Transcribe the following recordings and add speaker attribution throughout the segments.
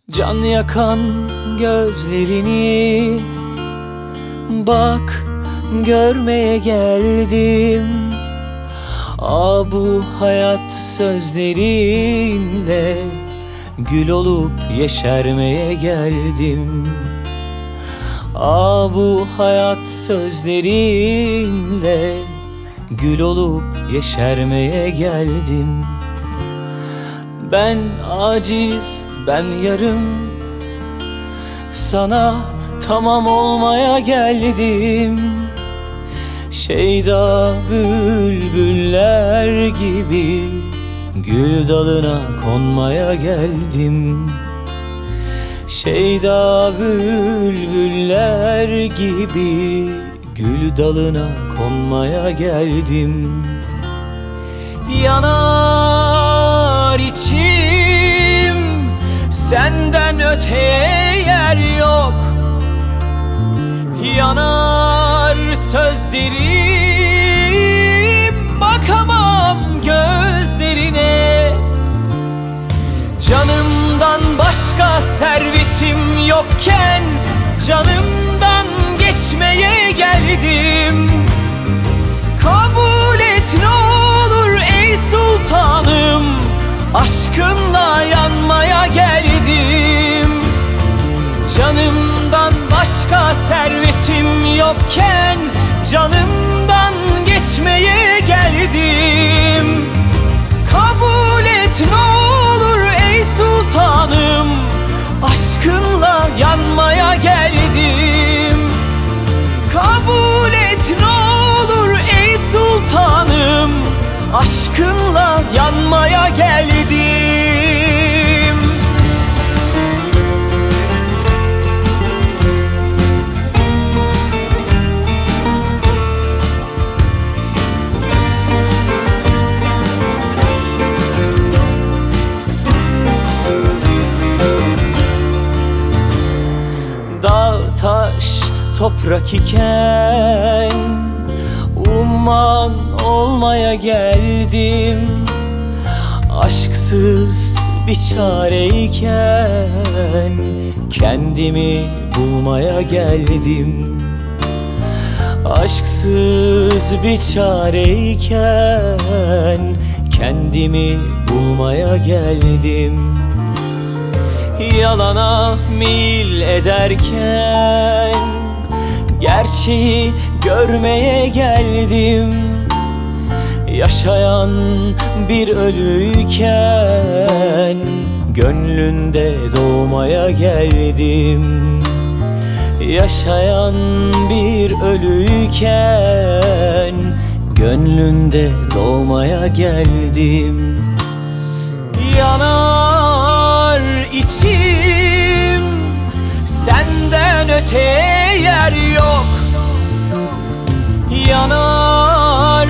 Speaker 1: Can yakan gözlerini bak görmeye geldim. Bu hayat sözlerinle gül olup yeşermeye geldim. Bu hayat sözlerinle gül olup yeşermeye geldim. Ben aciz, ben yarım, sana tamam olmaya geldim. Şeyda bülbüller gibi gül dalına konmaya geldim. Şeyda bülbüller gibi gül dalına konmaya geldim. Yanar içim, senden öteye yer yok. Yanar sözlerim, bakamam gözlerine. Canımdan başka servetim yokken canımdan geçmeye geldim. Kabul et ne olur ey sultanım, aşkınla yanmaya geldim. Canımdan başka servetim yokken canımdan geçmeye geldim. Kabul et ne olur ey sultanım, aşkınla yanmaya geldim. Kabul et ne olur ey sultanım, aşkınla yanmaya geldim. Dağ, taş, toprak iken umman olmaya geldim. Aşksız bir çareyken kendimi bulmaya geldim. Aşksız bir çareyken kendimi bulmaya geldim. Yalana meyil ederken gerçeği görmeye geldim. Yaşayan bir ölüyken gönlünde doğmaya geldim. Yaşayan bir ölüyken gönlünde doğmaya geldim. Yanar içim, senden öteye yer yok. Yanar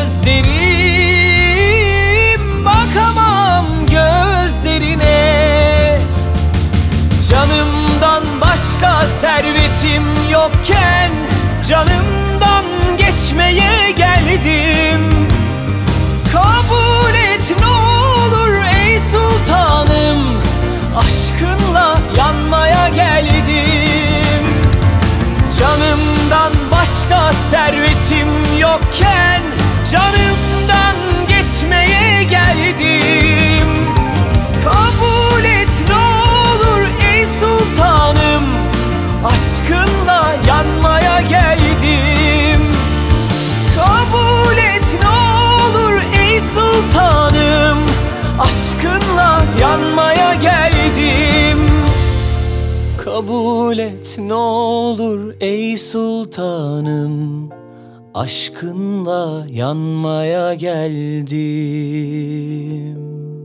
Speaker 1: sözlerim, bakamam gözlerine. Canımdan başka servetim yokken canımdan geçmeye geldim. Kabul et ne olur ey sultanım, aşkınla yanmaya geldim. Canımdan başka servetim yokken canımdan geçmeye geldim. Kabul et ne olur ey sultanım, aşkınla yanmaya geldim. Kabul et ne olur ey sultanım, aşkınla yanmaya geldim. Kabul et ne olur ey sultanım, aşkınla yanmaya geldim.